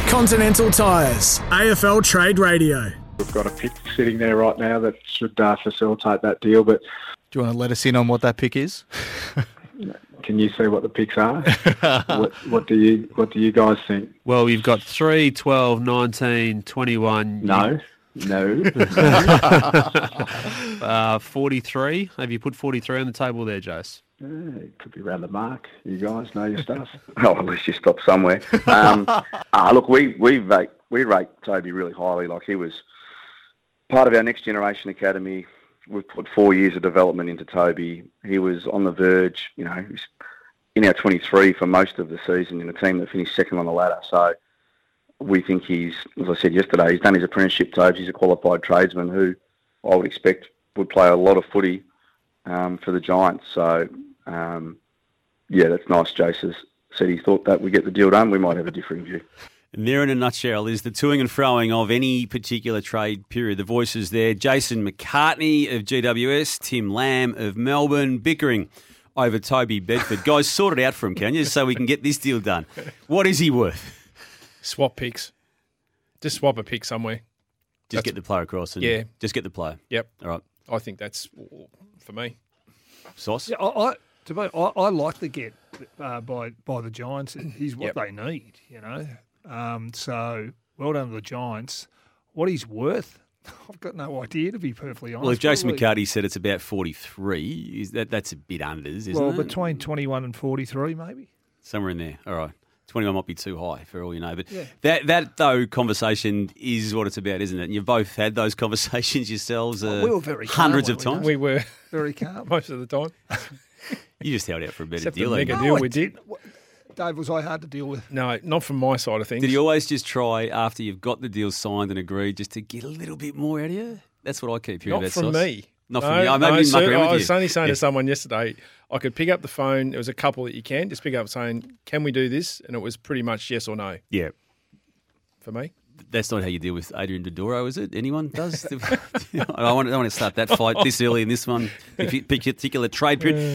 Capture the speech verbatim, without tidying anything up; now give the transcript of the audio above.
Continental Tires, A F L Trade Radio. We've got a pick sitting there right now that should uh, facilitate that deal, but... Do you want to let us in on what that pick is? Can you see what the picks are? what, what do you What do you guys think? Well, you've got three, twelve, nineteen, twenty-one... No. No. uh, forty-three. Have you put forty-three on the table there, Jace? Yeah, it could be around the mark. You guys know your stuff. Oh, at least you stopped somewhere. Um, ah, look, we we rate we rate Toby really highly. Like, he was part of our Next Generation Academy. We've put four years of development into Toby. He was on the verge. You know, he was in our twenty-three for most of the season in a team that finished second on the ladder. So we think he's, as I said yesterday, he's done his apprenticeship, Tobes. He's a qualified tradesman who I would expect would play a lot of footy um, for the Giants. So, um, yeah, that's nice. Jace has said he thought that we'd get the deal done. We might have a differing view. And there in a nutshell is the toing and froing of any particular trade period. The voices there, Jason McCartney of G W S, Tim Lamb of Melbourne, bickering over Toby Bedford. Guys, sort it out for him, can you, so we can get this deal done. What is he worth? Swap picks. Just swap a pick somewhere. Just That's, get the player across and yeah. just get the player. Yep. All right. I think that's for me. Sauce? Yeah, I, I, to be, I, I like the get uh, by by the Giants. He's what Yep. they need, you know. Um, so well done to the Giants. What he's worth, I've got no idea, to be perfectly honest. Well, if Jason Probably, McCarthy said it's about forty-three, is that that's a bit unders, isn't well, it? between twenty-one and forty-three, maybe. Somewhere in there. All right. twenty-one might be too high for all you know. But Yeah. that, that, though, conversation is what it's about, isn't it? And you've both had those conversations yourselves uh, Oh, we were very calm, hundreds of weren't we, times. We were Very calm. most of the time. You just held out for a better Except deal. the hadn't mega you? deal I we did. didn't. What- Dave, was I hard to deal with? No, not from my side of things. Did you always just try, after you've got the deal signed and agreed, just to get a little bit more out of you? That's what I keep hearing Not about from Sauce. me. Not no, from you. I no, maybe didn't muck sir, around with I was you. only saying Yeah. to someone yesterday, I could pick up the phone. There was a couple that you can just pick up saying, "Can we do this?" And it was pretty much yes or no Yeah. for me. That's not how you deal with Adrian Dodoro, is it? Anyone does? I don't want to start that fight this early in this one, particular trade period.